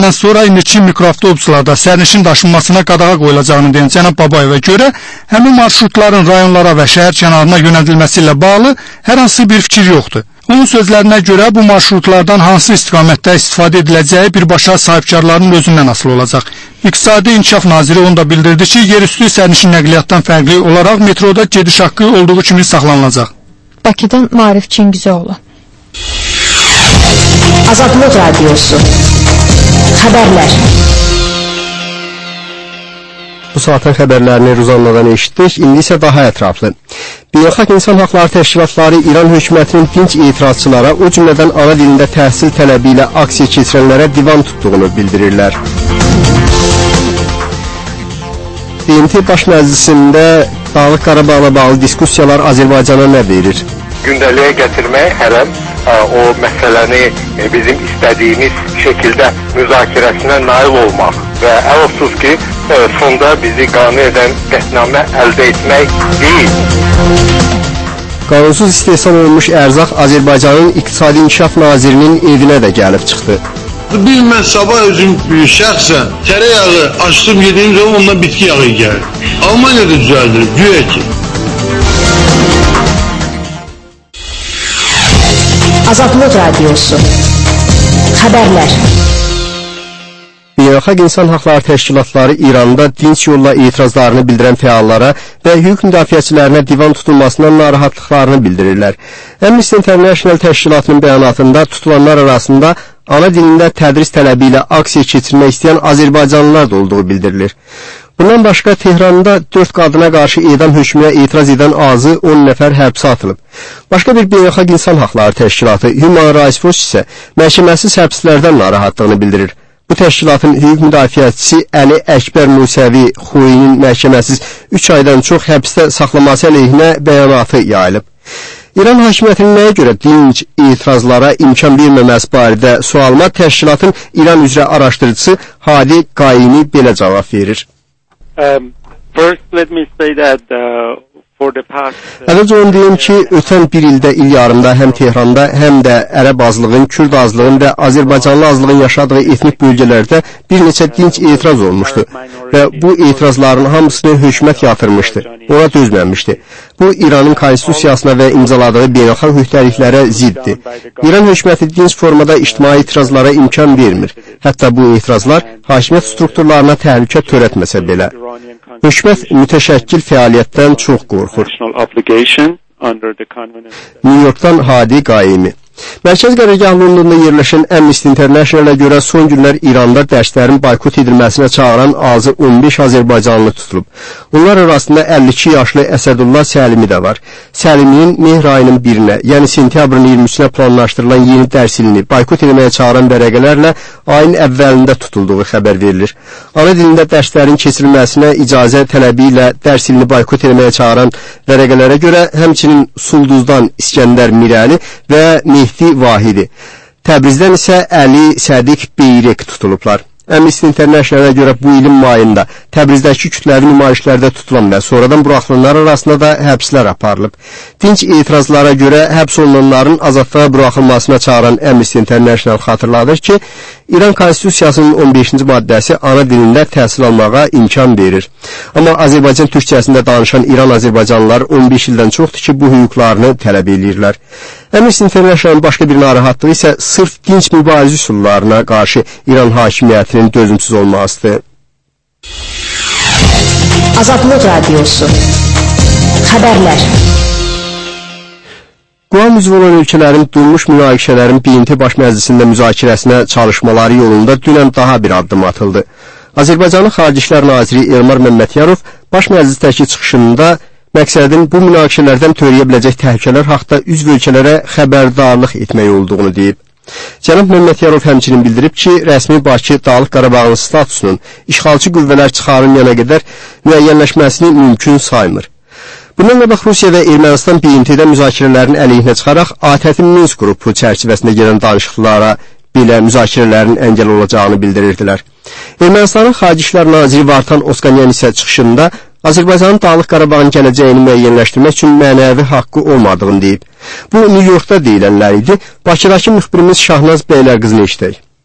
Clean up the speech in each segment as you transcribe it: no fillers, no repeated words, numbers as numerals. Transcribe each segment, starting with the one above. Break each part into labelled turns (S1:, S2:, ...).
S1: müddətdən sonra indiki mikroavtobuslarda sərnişin daşınmasına qadağa qoyulacağını deyən cənab Babayeva görə, həmin marşrutların rayonlara və şəhər kənarına yönəldilməsi ilə bağlı hər hansı bir fikir yoxdur. Onun sözlərinə görə bu marşrutlardan hansı istiqamətdə istifadə ediləcəyi birbaşa sahibkarların özündən asılı olacaq. İqtisadi İnkişaf Naziri onu da bildirdi ki, yerüstü sərnişin nəqliyyatdan fərqli olaraq metroda gediş haqqı olduğu kimi saxlanılacaq.
S2: Bakıdan Maarif Çingizoğlu.
S3: Azadlıq Radiosu. Xəbərlər.
S4: Bu saatın xəbərlərini Ruzannadan eşitdik, indi isə daha ətraflı. Beynəlxalq İnsan Haqları Təşkilatları İran hökumətinin dinc etirazçılara, o cümlədən ana dilində təhsil tələbi ilə aksiya keçirənlərə divan tutduğunu bildirirlər. BMT Baş Məclisində Dağlıq Qarabağla bağlı diskussiyalar Azərbaycana nə verir?
S5: Gündəliyə gətirmək hərəm o məsələni bizim istədiyimiz şəkildə müzakirəsinə nail olmaq və ələlxüsus ki, sonda bizi qane edən qətnamə əldə etmək deyil.
S4: Qanunsuz istehsal olmuş ərzaq Azərbaycanın İqtisadi İnkişaf Nazirinin evinə də gəlib çıxdı.
S6: Mən sabah özüm şəxsən tərəyağı açdım, yediyim zaman ondan bitki yağı gəlir. Almaniyada düzəldir, güya ki.
S3: Azadlıq Radiosu. Xəbərlər.
S4: Beynəlxalq İnsan Haqları Təşkilatları İranda dinc yolla etirazlarını bildirən fəallara və hüquq müdafiəçilərinə divan tutulmasından narahatlıqlarını bildirirlər. Amnesty International təşkilatının bəyanatında tutulanlar arasında ana dilində tədris tələbi ilə aksiya keçirmək istəyən Azərbaycanlılar da olduğu bildirilir. Bundan başqa Tehranda 4 qadına qarşı edam hökmünə etiraz edən azı 10 nəfər həbsə atılıb. Başqa bir beynəlxalq insan haqları təşkilatı Human Rights Watch isə məhkəməsiz həbslərdən narahatlığını bildirir. Bu təşkilatın hüquq müdafiəçisi Əli Əkbər Musəvi Xuyinin məhkəməsiz 3 aydan çox həbsdə saxlaması əleyhinə bəyanatı yayılıb. İran hakimiyyətinin nəyə görə dinc etirazlara imkan verməməsi barədə sualıma təşkilatın İran üzrə araşdırıcısı Hadi Qayini belə cavab verir.
S7: First, let me say that
S4: Əvvəlcə onu deyim ki, ötən bir ildə il yarımda həm Tehranda, həm də ərəb azlığın, Kürd azlığın və Azərbaycanlı azlığın yaşadığı etnik bölgələrdə bir neçə dinc etiraz olmuşdu və bu etirazların hamısını hökumət yatırmışdı, ona dözməmişdi. Bu, İranın konstitusiyasına və imzaladığı beynəlxalq mühtəliklərə ziddir. İran hökuməti dinc formada ictimai etirazlara imkan vermir. Hətta bu etirazlar hakimiyyət strukturlarına təhlükə törətməsə belə. Hökumət mütəşəkkil fəaliyyətdən çox qorxur. New York'dan Hadi Qayimi. Mərkəz qərargah Londonda yerləşən Amnesty International-ə görə son günlər İranda dərslərin boykot edilməsinə çağıran azı 15 Azərbaycanlı tutulub. Onlar arasında 52 yaşlı Əsədullah Səlimi də var. Səliminin mehr ayının 1-nə, yəni sentyabrın 23-nə planlaşdırılan yeni dərs ilini boykot etməyə çağıran vərəqələrlə ayın əvvəlində tutulduğu xəbər verilir. Ana dilində dərslərin keçirilməsinə icazə tələbi ilə dərs ilini boykot etməyə çağıran vərəqələrə görə həmçinin Sulduzdan İskəndər Mirəli və Mehdi Vahidi. Təbrizdən isə Əli Sədiq Beyrek tutulublar. Amnesty International-ə görə bu ilin mayında Təbrizdəki kütləvi nümayişlərdə tutulan və sonradan buraxılanlar arasında da həbslər aparılıb. Dinc etirazlara görə həbs olunanların azadlığa buraxılmasına çağıran Amnesty International xatırladır ki, İran konstitusiyasının 15-ci maddəsi ana dilində təhsil almağa imkan verir. Amma Azərbaycan türkçəsində danışan İran Azərbaycanlılar 15 ildən çoxdur ki, bu hüquqlarını tələb edirlər. Amnesty International'ın başqa bir narahatlığı isə sırf dinc mübarizə üsullarına qarşı İran hakimiyyətinin dözümsüz olmasıdır.
S3: Azadlıq Radiosu. Xəbərlər.
S4: Quam üzvü olan ölkələrin durmuş münaqişələrin BMT Baş Məclisində müzakirəsinə çalışmaları yolunda dünən daha bir addım atıldı. Azərbaycanın Xarici İşlər Naziri Elmar Məmmədiyarov Baş Məclisdəki çıxışında məqsədin bu münaqişələrdən törəyə biləcək təhlükələr haqqında üzv ölkələrə xəbərdarlıq etmək olduğunu deyib. Cənab Məmmədiyarov həmçinin bildirib ki, rəsmi Bakı Dağlıq Qarabağın statusunun işğalçı qüvvələr çıxarılmayana qədər müəyyənləşməsini mümkün saymır. Bundan qabaq Rusiya və Ermənistan BMT-də müzakirələrin əleyhinə çıxaraq ATƏT-in Minsk qrupu çərçivəsində gələn danışıqlara belə müzakirələrin əngəl olacağını bildirirdilər. Ermənistanın Xarici İşlər Naziri Vartan Oskanyan isə çıxışında Azərbaycanın Dağlıq Qarabağın gələcəyini müəyyənləşdirmək üçün mənəvi haqqı olmadığını deyib. Bu, New York'da deyilənlər idi. Bakıdakı müxbirimiz Şahnaz Bəylərqızını eşitək.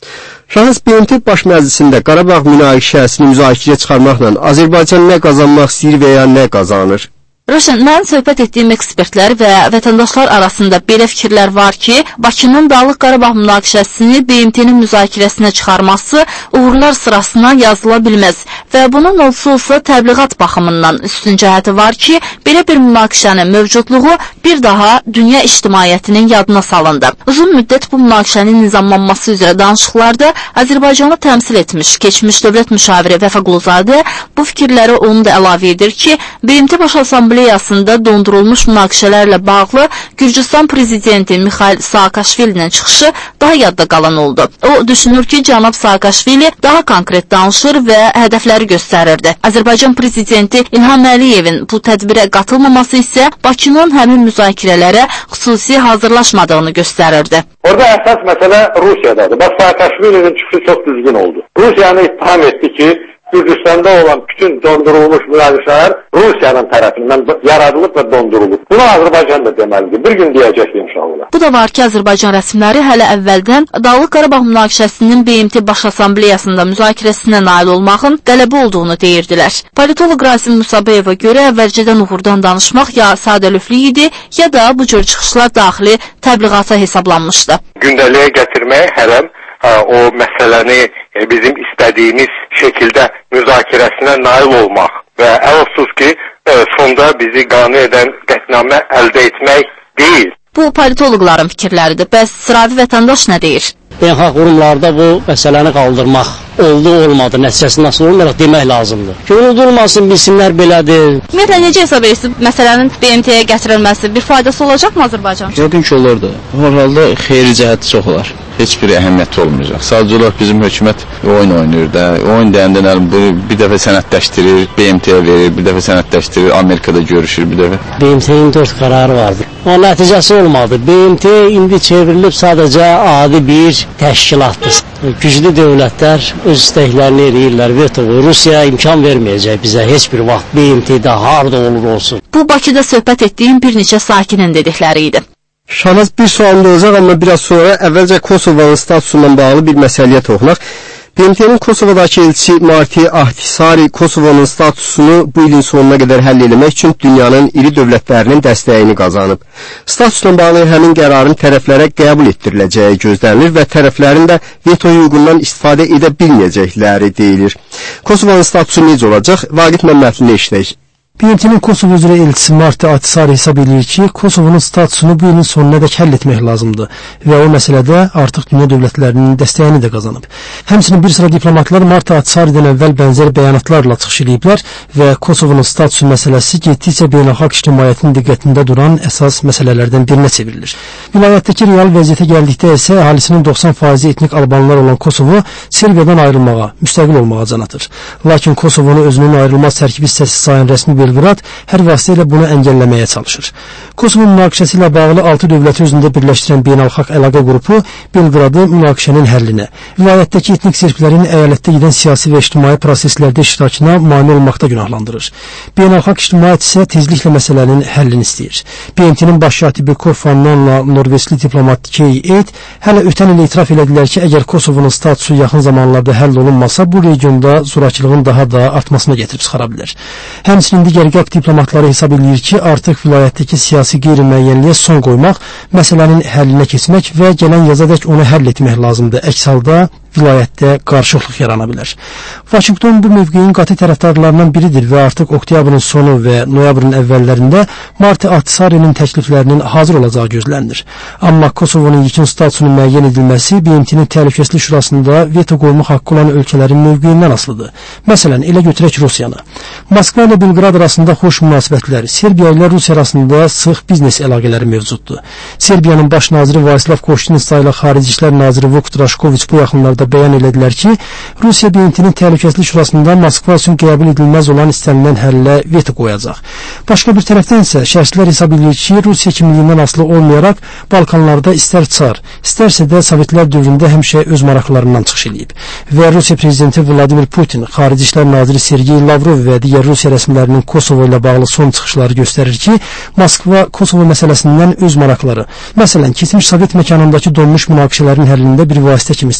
S4: Şahıs BMT Baş Məclisində Qarabağ münaqişəsini müzakirəyə çıxarmaqla Azərbaycan nə qazanmaq istəyir və ya nə qazanır?
S8: Ruşen, mən söhbət etdiyim ekspertlər və vətəndaşlar arasında belə fikirlər var ki, Bakının Dağlıq Qarabağ münaqişəsini BMT-nin müzakirəsinə çıxarması uğurlar sırasına yazıla bilməz və bunun olsa təbliğat baxımından üstün cəhəti var ki, belə bir münaqişənin mövcudluğu bir daha dünya ictimaiyyətinin yadına salındı. Uzun müddət bu münaqişənin nizamlanması üzrə danışıqlarda Azərbaycanı təmsil etmiş, keçmiş dövlət müşaviri Vəfa Quluzadə bu fikirləri onu da əlavə edir ki, BMT Baş Assambleyasında dondurulmuş münaqişələrlə bağlı Gürcüstan prezidenti Mikhail Saakashvilinin çıxışı daha yadda qalan oldu. O düşünür ki, cənab Saakashvili daha konkret danışır və hədəfləri göstərirdi. Azərbaycan prezidenti İlham Əliyevin bu tədbirə qatılmaması isə Bakının həmin müzakirələrə xüsusi hazırlaşmadığını göstərirdi.
S5: Orada əsas məsələ Rusiyadadır. Bax, Saakashvilinin çıxışı çox düzgün oldu. Rusiyanı ittiham etdi ki, Gürcüstanda olan bütün dondurulmuş münaqişələr Rusiyanın tərəfindən yaradılıb və dondurulub. Bunu Azərbaycan da deməlidir. Bir gün deyəcək inşallah.
S8: Bu da var ki, Azərbaycan rəsmiləri hələ əvvəldən Dağlıq Qarabağ münaqişəsinin BMT Baş Assambleyasında müzakirəsinə nail olmağın tələbi olduğunu deyirdilər. Politolog Rasim Musabeyevə görə əvvəlcədən uğurdan danışmaq ya sadəlövlük idi, ya da bu cür çıxışlar daxili təbliğata hesablanmışdı.
S5: Gündəliyə gətirmək hərəm o məsələni bizim istədiyimiz şəkildə müzakirəsinə nail olmaq və əfsus ki, sonda bizi qane edən qətnamə əldə etmək deyil.
S8: Bu politoloqların fikirləridir. Bəs sıravi vətəndaş nə deyir?
S9: Beynəlxalq qurumlarda bu məsələni qaldırmaq oldu, olmadı, nəticəsi nasıl olmayaraq demək lazımdır. Ki, unudulmasın, bilsinlər belədir.
S8: Ümumiyyətlə, necə hesab edirsiniz məsələnin BMT-yə gətirilməsi bir faydası olacaqmı Azərbaycan?
S10: Yəqin ki, olurdu. O halda xeyri cəhəti çox olar. Heç bir əhəmiyyəti olmayacaq. Sadəcə olaraq bizim hökumət oyun oynayır da. Oyun deyəndə bir dəfə sənədləşdirir, BMT-yə verir, bir dəfə sənədləşdirir, Amerikada görüşür, bir dəfə.
S9: BMT-nin 4 qərarı vardı. O nəticəsi olmadı. BMT indi çevrilib sadəcə adi bir təşkilatdır. Güclü dövlətlər öz istəklərini eləyirlər. Rusiya imkan verməyəcək bizə heç bir vaxt BMT-də harda olur olsun.
S8: Bu Bakıda söhbət etdiyim bir neçə sakinin dedikləri idi.
S4: Şahnaz bir sualım da olacaq, amma biraz sonra əvvəlcə Kosovanın statusundan bağlı bir məsələyə toxunaq. BMT-nin Kosovadakı elçisi Marti Ahtisari Kosovanın statusunu bu ilin sonuna qədər həll etmək üçün dünyanın iri dövlətlərinin dəstəyini qazanıb. Statusla bağlı həmin qərarın tərəflərə qəbul etdiriləcəyi gözlənilir və tərəflərin də veto hüququndan istifadə edə bilməyəcəkləri deyilir. Kosovanın statusu necə olacaq? Vaqif Məmmədli eşidək.
S11: BMT-nin Kosovo üzrə elçisi Marti Ahtisari hesab edir ki, Kosovonun statusunu bu ilin sonuna dək həll etmək lazımdır və o məsələdə artıq dünya dövlətlərinin dəstəyini də qazanıb. Həmçinin bir sıra diplomatlar Marti Ahtisaridən əvvəl bənzər bəyanatlarla çıxış ediblər və Kosovonun statusu məsələsi getdikcə beynəlxalq ictimaiyyətin diqqətində duran əsas məsələlərdən birinə çevrilir. Vilayətdəki real vəziyyətə gəldikdə isə əhalisinin 90% etnik albanlar olan Kosovo Serbiyadan ayrılmağa, müstəqil olmağa can atır. Lakin Kosovonu özünün ayrılmaz tərkib hissəsi sayan rəsmi Belqrad hər vasitə ilə bunu əngəlləməyə çalışır. Kosovo münaqişəsi ilə bağlı 6 dövləti özündə birləşdirən beynəlxalq əlaqə qrupu Belqradı münaqişənin həllinə, vilayətdəki etnik zirklərin əyalətdə gedən siyasi və ictimai proseslərdə iştirakına mane olmaqda günahlandırır. Beynəlxalq ictimaiyyət isə tezliklə məsələnin həllini istəyir. BMT-nin baş katibi Kofi Annanla Norveçli diplomat Kay Eid hələ ötən il etiraf elədilər ki, əgər Kosovonun statusu yaxın zamanlarda həll olunmasa, bu regionda zorakılığın daha da artmasına gətirib çıxara bilər. Həmçinin digər qərb diplomatları hesab edir ki, artıq vilayətdəki siyasi qeyri-müəyyənliyə son qoymaq, məsələnin həllinə keçmək və gələn yazadək onu həll etmək lazımdır. Əks halda vilayətdə qarşılıqlıq yarana bilər. Vaşinqton bu mövqeyin qatı tərəfdarlarından biridir və artıq oktyabrın sonu və noyabrın əvvəllərində Marti Ahtisari'nin təkliflərinin hazır olacağı gözlənilir. Amma Kosovonun yekun statusunun müəyyən edilməsi BMT-nin Təhlükəsizlik Şurasında veto qoymaq haqqı olan ölkələrin mövqeyindən asılıdır. Məsələn, elə götürək Rusiyanı. Moskva ilə Belqrad arasında xoş münasibətlər, Serbiya ilə Rusiya arasında sıx biznes əlaqələri mövcuddur. Serbiyanın baş naziri Vaslav Koştinitsa ilə Xarici İşlər naziri Vuk Drašković bu yaxınlarda bəyan elədilər ki, Rusiya BMT-nin Təhlükəsizlik Şurasında Moskva üçün qəbul edilməz olan istənilən həllə veto qoyacaq. Başqa bir tərəfdən isə şərhçilər hesab edir ki, Rusiya kimliyindən asılı olmayaraq Balkanlarda istər çar, istərsə də Sovetlər dövründə həmişə öz maraqlarından çıxış edib. Və Rusiya prezidenti Vladimir Putin, Xarici İşlər naziri Sergey Lavrov və digər Rusiya rəsmilərinin Kosovo ilə bağlı son çıxışları göstərir ki, Moskva Kosovo məsələsindən öz maraqları, məsələn, keçmiş Sovet məkanındakı donmuş münaqişələrin həllində bir vasitə kimi istifadə edə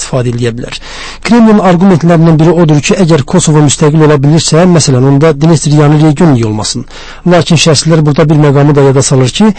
S11: edə bilər. Kremlin argumentlərindən biri odur ki, əgər Kosovo müstəqil ola bilirsə, məsələn, onda Dnestryanı region niyə olmasın? Lakin şəxslər burada bir məqamı da yada salır ki,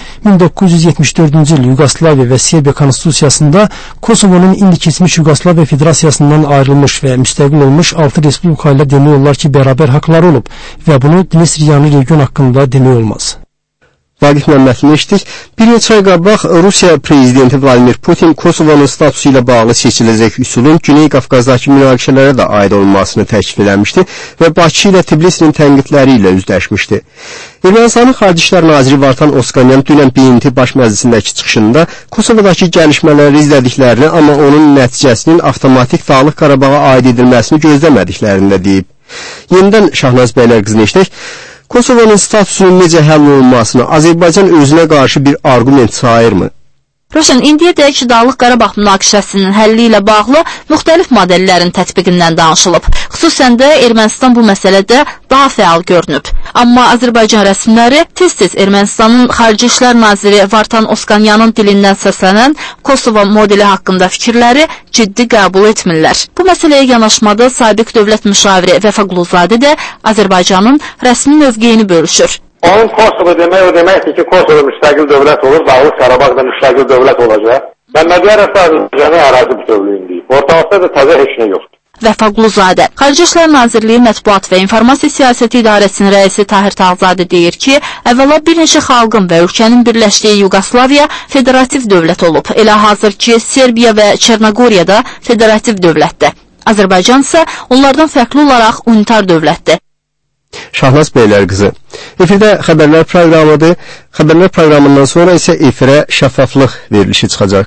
S11: 1974-cü il Yugoslaviya və Serbiya konstitusiyasında Kosovonun indi keçmiş Yugoslaviya Federasiyasından ayrılmış və müstəqil olmuş 6 respublika ilə demək olar ki, bərabər haqları olub və bunu Dnestryanı region haqqında demək olmaz.
S4: Vaqif Məmmədini eşitdik. Bir neçə ay qabaq Rusiya prezidenti Vladimir Putin Kosovonun statusu ilə bağlı seçiləcək üsulun Güney Qafqazdakı münaqişələrə də aid olmasını təklif eləmişdi və Bakı ilə Tbilisinin tənqidləri ilə üzləşmişdi. Ermənistanın Xarici İşlər Naziri Vartan Oskanyan dünən BMT Baş Məclisindəki çıxışında Kosovadakı gəlişmələri izlədiklərini, amma onun nəticəsinin avtomatik Dağlıq Qarabağa aid edilməsini gözləmədiklərini də deyib. Yenidən Şahnaz Bəylərqızını eşitdik. Kosovonun statusunun necə həll olunmasını Azərbaycan özünə qarşı bir arqument sayırmı?
S8: Rövşən, indiyədək Dağlıq Qarabağ münaqişəsinin həlli ilə bağlı müxtəlif modellərin tətbiqindən danışılıb. Xüsusən də Ermənistan bu məsələdə daha fəal görünüb. Amma Azərbaycan rəsmiləri tez-tez Ermənistanın Xarici İşlər Naziri Vartan Oskanyanın dilindən səslənən Kosovo modeli haqqında fikirləri ciddi qəbul etmirlər. Bu məsələyə yanaşmada sabiq dövlət müşaviri Vəfa Quluzadə də Azərbaycanın rəsmi mövqeyini bölüşür.
S5: Onun Kosovo demək o deməkdir ki, Kosovo müstəqil dövlət olur, Dağlıq Qarabağ da müstəqil dövlət olacaq. Məmmədiyar Azərbaycanı ərazi bütövlüyünü deyib. Ortalıqda da təzə heç nə yoxdur.
S8: Vəfa Quluzadə. Xarici İşlər Nazirliyi Mətbuat və İnformasiya Siyasəti İdarəsinin rəisi Tahir Tağzadə deyir ki, əvvəla bir neçə xalqın və ölkənin birləşdiyi Yugoslaviya federativ dövlət olub. Elə hazır ki, Serbiya və Çernogoriya da federativ dövlətdir. Azərbaycan isə onlardan fərqli olaraq unitar dövlətdir.
S4: Şahnaz Bəylərqızı. Efirdə xəbərlər proqramıdır. Xəbərlər proqramından sonra isə efirə şəffaflıq verilişi çıxacaq.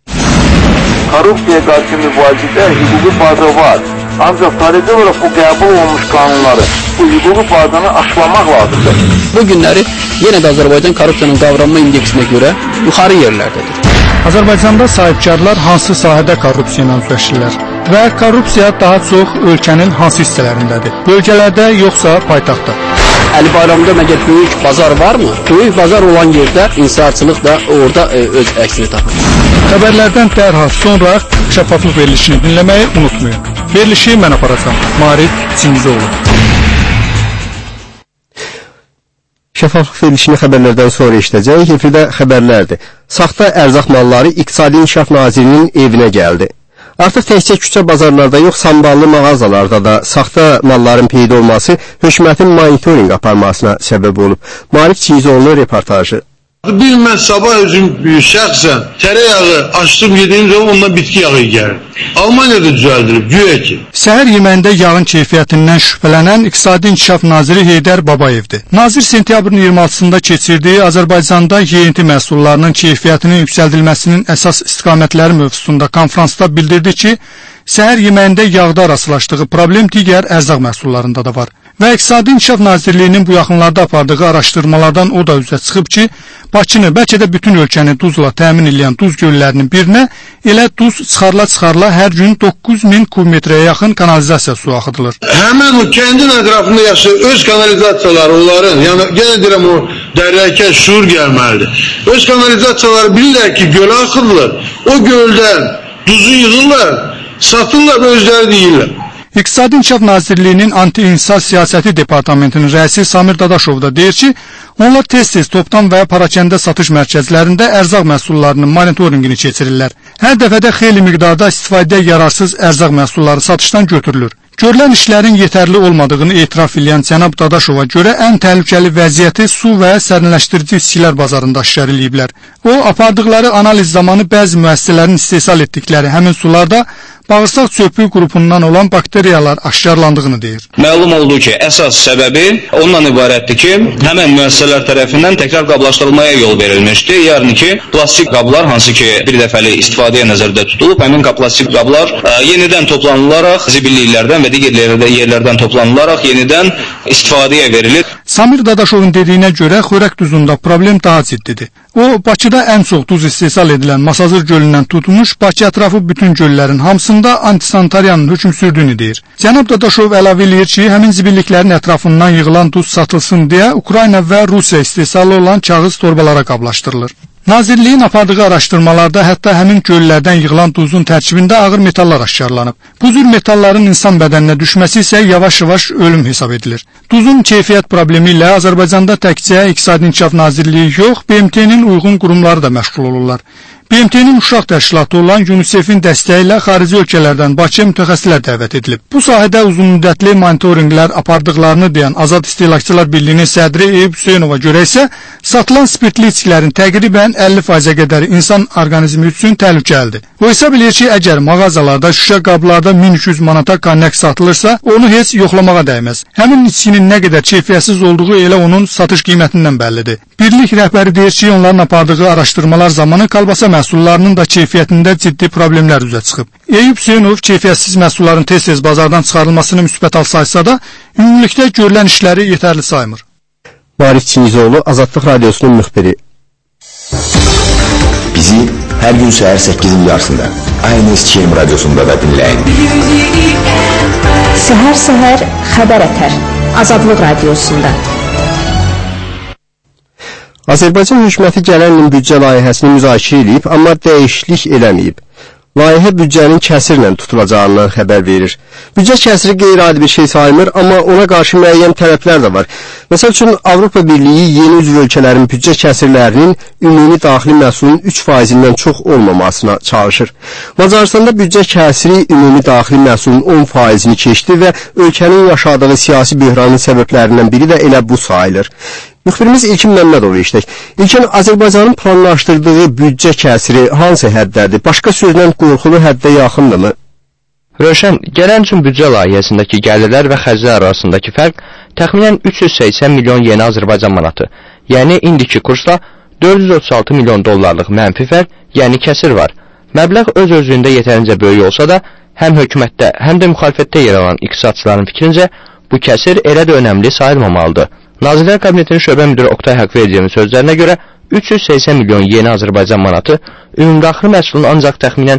S12: Korrupsiyaya qarşı mübarizədə hüquqi baza var. Ancaq sadəcə olaraq bu qəbul olmuş qanunları, bu hüquqi bazanı aşılamaq lazımdır.
S13: Bu günləri yenə də Azərbaycan korrupsiyanın qavranma indeksinə görə yuxarı yerlərdədir.
S1: Azərbaycanda sahibkarlar hansı sahədə korrupsiya ilə üzləşirlər və korrupsiya daha çox ölkənin hansı hissələrindədir? Bölgələrdə yoxsa paytaxtda?
S13: Əli Bayramda məgər böyük bazar varmı? Böyük bazar olan yerdə insaatçılıq da orada öz əksini tapır.
S1: Xəbərlərdən dərhal sonra şəffaflıq verilişini dinləməyi unutmayın. Verilişi mən aparacam. Marif Çingizoğlu.
S4: Şəffaflıq verilişini xəbərlərdən sonra işləyəcək. Efirdə xəbərlərdir. Saxta ərzaq malları İqtisadi İnkişaf Nazirinin evinə gəldi. Artıq təkcə küçə bazarlarda yox, samballı mağazalarda da saxta malların peyda olması hökumətin monitorinq aparmasına səbəb olub. Marif Çingizoğlu reportajı.
S6: Bilmən sabah özüm şəxsən tərəyağı açdım yediyim zaman ondan bitki yağı gəlir. Almaniyada düzəldilib, güya ki.
S1: Səhər yeməyində yağın keyfiyyətindən şübhələnən İqtisadi İnkişaf Naziri Heydər Babayevdir. Nazir sentyabrın 26-sında keçirdiyi Azərbaycanda yeyinti məhsullarının keyfiyyətinin yüksəldilməsinin əsas istiqamətləri mövzusunda konfransda bildirdi ki, səhər yeməyində yağda rastlaşdığı problem digər ərzaq məhsullarında da var. Və İqtisadi İnkişaf Nazirliyinin bu yaxınlarda apardığı araşdırmalardan o da üzə çıxıb ki, Bakını, bəlkə də bütün ölkəni duzla təmin edən duz göllərinin birinə elə duz çıxarla hər gün 9000 kubmetrəyə yaxın kanalizasiya su axıdılır.
S6: Həmən o kəndin ətrafında yaşayır, öz kanalizasiyaları onların, yəni yenə deyirəm o dərrəkə şuur gəlməlidir. Öz kanalizasiyaları bilirlər ki, gölə axıdılır, o göldən duzu yığırlar, satırlar və özləri deyirlər.
S1: İqtisadi İnkişaf Nazirliyinin Anti-İnsaf Siyasəti Departamentinin rəisi Samir Dadaşov da deyir ki, onlar tez-tez topdan və parakəndə satış mərkəzlərində ərzaq məhsullarının monitorinqini keçirirlər. Hər dəfədə xeyli miqdarda istifadəyə yararsız ərzaq məhsulları satışdan götürülür. Görülən işlərin yetərli olmadığını etiraf edən cənab Dadaşova görə ən təhlükəli vəziyyəti su və sərinləşdirici içkilər bazarında aşkar eləyiblər. O, apardıqları analiz zamanı bəzi müəssisələrin istehsal etdikləri həmin sularda bağırsaq çöpü qrupundan olan bakteriyalar aşkarlandığını deyir.
S14: Məlum oldu ki, əsas səbəbi ondan ibarətdir ki, həmən müəssisələr tərəfindən təkrar qablaşdırılmaya yol verilmişdi. Yəni ki, plastik qablar, hansı ki bir dəfəli istifadəyə nəzərdə tutulub, həmin plastik qablar yenidən toplanılaraq, zibilliklərdən və digər yerlərdən toplanılaraq yenidən istifadəyə verilir.
S1: Samir Dadaşovun dediyinə görə xörək duzunda problem daha ciddidir. O, Bakıda ən çox duz istehsal edilən Masazır gölündən tutmuş, Bakı ətrafı bütün göllərin hamısında antisanitariyanın hökm sürdüyünü deyir. Cənab Dadaşov əlavə eləyir ki, həmin zibilliklərin ətrafından yığılan duz satılsın deyə Ukrayna və Rusiya istehsalı olan kağız torbalara qablaşdırılır. Nazirliyin apardığı araşdırmalarda hətta həmin göllərdən yığılan duzun tərkibində ağır metallar aşkarlanıb. Bu cür metalların insan bədəninə düşməsi isə yavaş-yavaş ölüm hesab edilir. Duzun keyfiyyət problemi ilə Azərbaycanda təkcə İqtisadi İnkişaf Nazirliyi yox, BMT-nin uyğun qurumları da məşğul olurlar. BMT-nin uşaq təşkilatı olan UNICEF-in dəstəyi ilə xarici ölkələrdən Bakıya mütəxəssislər dəvət edilib. Bu sahədə uzunmüddətli monitorinqlər apardıqlarını deyən Azad İstehlakçılar Birliyinin sədri Eyüp Hüseynova görə isə satılan spirtli içkilərin təqribən 50%-ə qədər insan orqanizmi üçün təhlükəlidir. O hesab edir ki, əgər mağazalarda şüşə qablarda 1200 manata konyak satılırsa, onu heç yoxlamağa dəyməz. Həmin içkinin nə qədər keyfiyyətsiz olduğu elə onun satış qiymətindən bəllidir. Birlik rəhbəri deyir ki, onların apardığı araşdırmalar zamanı kolbasa məhsullarının da keyfiyyətində ciddi problemlər üzə çıxıb. Eyüp Hüseynov keyfiyyətsiz məhsulların tez-tez bazardan çıxarılmasını müsbət hal saysa da, ümumilikdə görülən işləri yetərli saymır.
S4: Marif Çingizoğlu, Azadlıq Radyosunun müxbiri.
S15: Bizi her gün səhər 8'in yarısında aynı STM Radyosu'nda da dinleyin.
S3: Səhər-səhər xəbər ətər. Azadlıq Radiosunda.
S4: Azərbaycan hökuməti gələn ilin büdcə layihəsini müzakirə edib, amma dəyişiklik eləməyib. Layihə büdcənin kəsirlə tutulacağından xəbər verir. Büdcə kəsiri qeyri-adi bir şey sayılmır, amma ona qarşı müəyyən tələblər də var. Məsəl üçün, Avropa Birliyi yeni üzv ölkələrin büdcə kəsirlərinin ümumi daxili məhsulun 3%-dən çox olmamasına çalışır. Macaristanda büdcə kəsiri ümumi daxili məhsulun 10%-ni keçdi və ölkənin yaşadığı siyasi böhranın səbəblərindən biri də elə bu sayılır. Müxbirimiz İlkin Məmmədov işlək. İlkin, Azərbaycanın planlaşdırdığı büdcə kəsiri hansı həddədir? Başqa sözlə qorxulu həddə yaxındırmı?
S16: Rövşən, gələn üçün büdcə layihəsindəki gəlirlər və xərclər arasındakı fərq təxminən 380 milyon yeni Azərbaycan manatı, yəni indiki kursla 436 milyon dollarlıq mənfi fərq, yəni kəsir var. Məbləğ öz-özlüyündə yetərincə böyük olsa da, həm hökumətdə, həm də müxalifətdə yer alan iqtisadçıların fikrincə, bu kəsir elə də önəmli sayılmamalıdır. Nazirlər Kabinetinin şöbə müdürü Oktay Haqverdiyevin sözlərinə görə 380 milyon yeni Azərbaycan manatı ümumdaxili məhsulun ancaq təxminən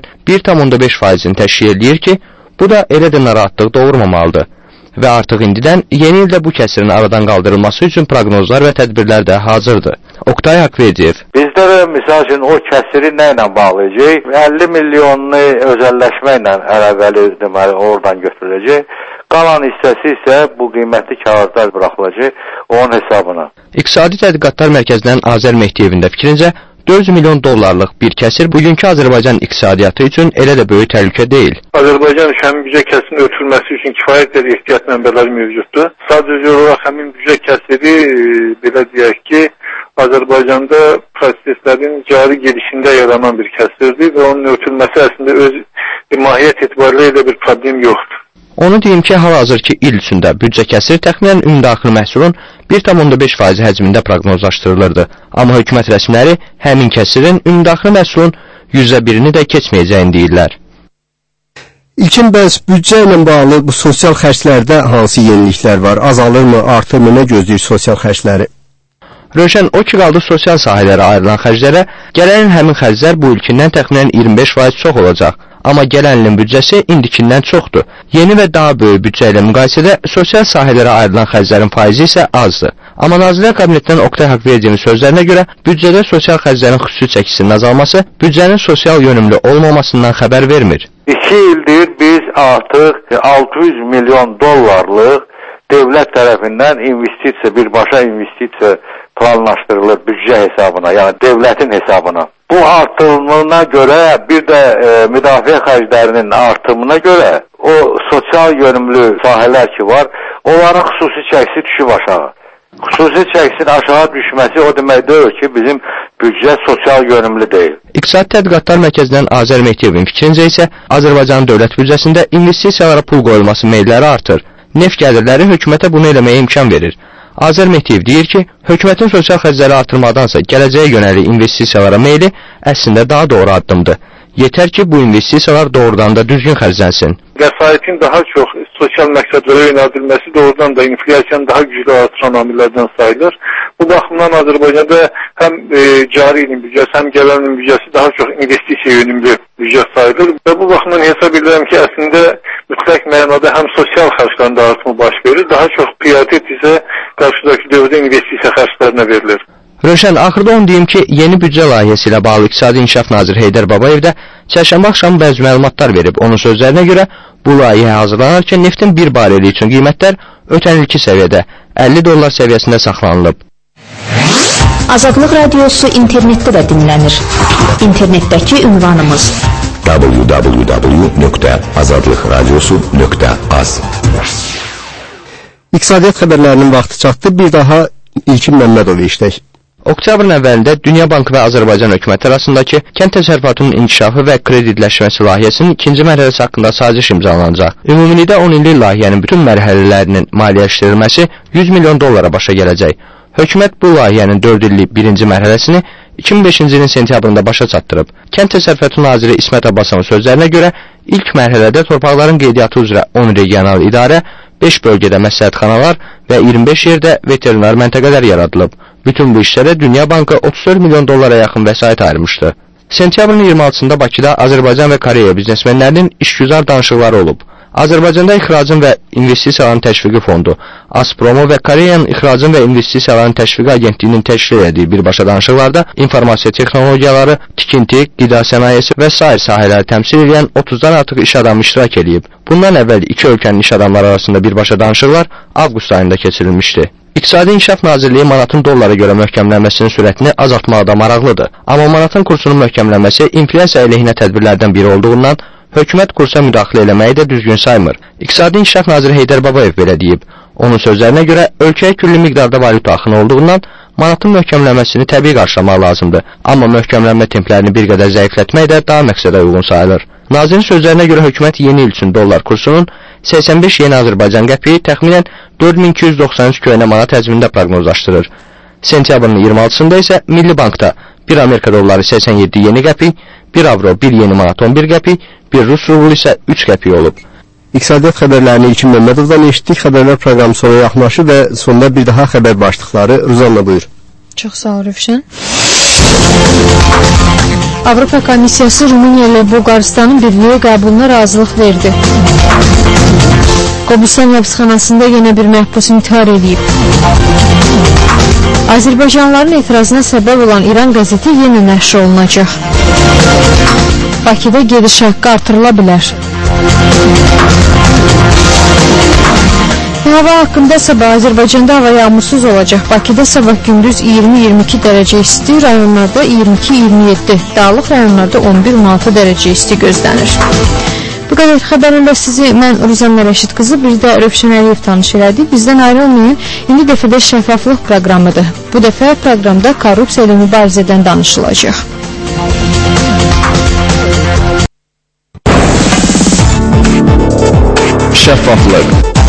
S16: 1,5%-ni təşkil edir ki, bu da elə də narahatlıq doğurmamalıdır. Və artıq indidən yeni ildə bu kəsirin aradan qaldırılması üçün proqnozlar və tədbirlər də hazırdır. Oktay Haqverdiyev.
S12: Bizdə də misal üçün o kəsiri nə ilə bağlayacaq? 50 milyonunu özəlləşməklə əlaqəli deməli oradan götürüləcək. Qalan hissəsi isə bu qiymətli kağızlar buraxılacaq onun hesabına.
S16: İqtisadi Tədqiqatlar Mərkəzindən Azər Mehdiyevin də fikrincə 400 milyon dollarlıq bir kəsir bugünkü Azərbaycan iqtisadiyyatı üçün elə də böyük təhlükə deyil.
S6: Azərbaycan həmin büdcə kəsirinin ötürülməsi üçün kifayət qədər ehtiyat mənbələri mövcuddur. Sadəcə olaraq həmin büdcə kəsiri belə deyək ki, Azərbaycanda proseslərin cari gedişində yaranan bir kəsirdir və onun ötürülməsi əslində öz mahiyyət etibarilə elə bir problem yoxdur.
S16: Onu deyim ki, hal-hazırki il üçündə büdcə kəsir təxminən ümumdaxili məhsulun 1,5% həcmində proqnozlaşdırılırdı. Amma hökumət rəsmiləri həmin kəsirin ümumdaxili məhsulun %1-ni də keçməyəcəyini deyirlər.
S4: İlkin bəs büdcə ilə bağlı bu sosial xərclərdə hansı yeniliklər var? Azalırmı, artırmı, nə gözləyir sosial xərcləri?
S16: Rövşən, o ki qaldı sosial sahələrə ayrılan xərclərə, gələn il həmin xərclər bu ilkindən təxminən 25% çox olacaq. Amma gələn ilin büdcəsi indikindən çoxdur. Yeni və daha böyük büdcə ilə müqayisədə sosial sahələrə ayrılan xərclərin faizi isə azdır. Amma Nazirlər Kabinetindən Oktay Haqverdiyevin sözlərinə görə büdcədə sosial xərclərin xüsusi çəkisinin azalması büdcənin sosial yönümlü olmamasından xəbər vermir.
S12: 2 ildir biz artıq 600 milyon dollarlıq dövlət tərəfindən investisiya, birbaşa investisiya planlaşdırılır büdcə hesabına, yəni dövlətin hesabına. Bu artımına görə, bir də müdafiə xərclərinin artımına görə o sosial yönümlü sahələr ki var, onların xüsusi çəkisi düşüb aşağı. Xüsusi çəkisin aşağı düşməsi o demək deyil ki, bizim büdcə sosial yönümlü deyil.
S16: İqtisadi Tədqiqatlar Mərkəzindən Azər Mehdiyevin fikrincə isə Azərbaycan dövlət büdcəsində investisiyalara pul qoyulması meylləri artır. Neft gəlirləri hökumətə bunu eləməyə imkan verir. Azər Mehdiyev deyir ki, hökumətin sosial xərcləri artırmadansa gələcəyə yönəli investisiyalara meyli əslində daha doğru addımdır. Yetər ki, bu investisiyalar doğrudan da düzgün xərclənsin.
S6: Vəsaitin daha çox sosial məqsədlərə yönəldilməsi doğrudan da inflyasiyanı daha güclü artıran amillərdən sayılır. Bu baxımdan Azərbaycanda həm cari ilin büdcəsi, həm gələn ilin büdcəsi daha çox investisiya yönümlü büdcə sayılır. Və bu baxımdan hesab edirəm ki, əslində mütləq mənada həm sosial xərclərin artımı baş verir, daha çox prioritet isə qarşıdakı dövrdə investisiya xərclərinə verilir.
S16: Rövşən, axırda onu deyim ki, yeni büdcə layihəsi ilə bağlı İqtisadi İnkişaf Naziri Heydər Babayev də çərşənbə axşamı bəzi məlumatlar verib. Onun sözlərinə görə bu layihə hazırlanarkən neftin bir bareli üçün qiymətlər ötən ilki səviyyədə $50 səviyyəsində saxlanılıb.
S3: Azadlıq Radiosu internetdə də dinlənir. İnternetdəki ünvanımız
S15: www.azadlıqradiosu.az.
S4: İqtisadiyyat xəbərlərinin vaxtı çatdı. Bir daha İlkin Məmmədov işlək.
S16: Oktyabrın əvvəlində Dünya Bankı və Azərbaycan hökuməti arasındakı kənd təsərrüfatının inkişafı və kreditləşməsi layihəsinin ikinci mərhələsi haqqında saziş imzalanacaq. Ümumilikdə 10 illik layihənin bütün mərhələlərinin maliyyələşdirilməsi $100 milyon başa gələcək. Hökumət bu layihənin 4 illik birinci mərhələsini 2005-ci ilin sentyabrında başa çatdırıb. Kənd təsərrüfatı naziri İsmət Abbasovun sözlərinə görə ilk mərhələdə torpaqların qeydiyyatı üzrə 10 regional idarə, 5 bölgədə məsləhətxanalar və 25 yerdə veterinar məntəqələr yaradılıb. Bütün bu işlərə Dünya Bankı $34 milyon yaxın vəsait ayırmışdı. Sentyabrın 26-sında Bakıda Azərbaycan və Koreya biznesmenlərinin işgüzar danışıqları olub. Azərbaycanda İxracın və İnvestisiyaların Təşviqi Fondu, Aspromo və Koreyanın İxracın və İnvestisiyaların Təşviqi Agentliyinin təşkil etdiyi birbaşa danışıqlarda informasiya texnologiyaları, tikinti, qida sənayesi və sair sahələri təmsil edən 30-dan artıq iş adamı iştirak edib. Bundan əvvəl iki ölkənin iş adamları arasında birbaşa danışıqlar avqust ayında keçirilmişdi. İqtisadi İnkişaf Nazirliyi manatın dollara görə möhkəmlənməsinin sürətini azaltmaqda maraqlıdır. Amma manatın kursunun möhkəmlənməsi inflyasiya əleyhinə tədbirlərdən biri olduğundan hökumət kursa müdaxilə eləməyi də düzgün saymır. İqtisadi İnkişaf Naziri Heydər Babayev belə deyib. Onun sözlərinə görə ölkəyə külli miqdarda valyuta axını olduğundan manatın möhkəmlənməsini təbii qarşılamaq lazımdır. Amma möhkəmlənmə templərini bir qədər zəiflətmək də daha məqsədə uyğun sayılır. Nazirin sözlərinə görə hökumət yeni il üçün dollar kursunun 85 yeni Azərbaycan qəpiyi təxminən 4293 köhnə manat həcmində proqnozlaşdırır. Sentyabrın 26-sında isə Milli Bankda 1 Amerika dolları 87 yeni qəpik, 1 avro 1 yeni manat 11 qəpik, 1 Rus rublu isə 3 qəpik olub.
S4: İqtisadiyyat xəbərlərini İlkin Məmmədovdan eşitdik. Xəbərlər proqramı sona yaxınlaşır və sonda bir daha xəbər başlıqları. Ruzanla buyur.
S2: Çox sağ ol Rövşən. Avropa Komissiyası Rumıniya ilə Bulqaristanın birliyə qəbuluna razılıq verdi. Qobustan həbsxanasında yenə bir məhbus intihar edib. Azərbaycanlıların etirazına səbəb olan İran qəzeti yenə nəşr olunacaq. Bakıda gediş haqqı artırıla bilər. Hava haqqında sabah Azərbaycanda hava yağmursuz olacaq. Bakıda sabah gündüz 20-22 dərəcə isti, rayonlarda 22-27, dağlıq rayonlarda 11-16 dərəcə isti gözlənir. Bu qədər xəbərlərlə sizi mən Ruzan Rəşid qızı, bir də Rövşən Əliyev tanış elədi. Bizdən ayrılmayın, indi dəfədə şəffaflıq proqramıdır. Bu dəfə proqramda korrupsiya ilə mübarizədən danışılacaq.
S15: Şəffaflıq.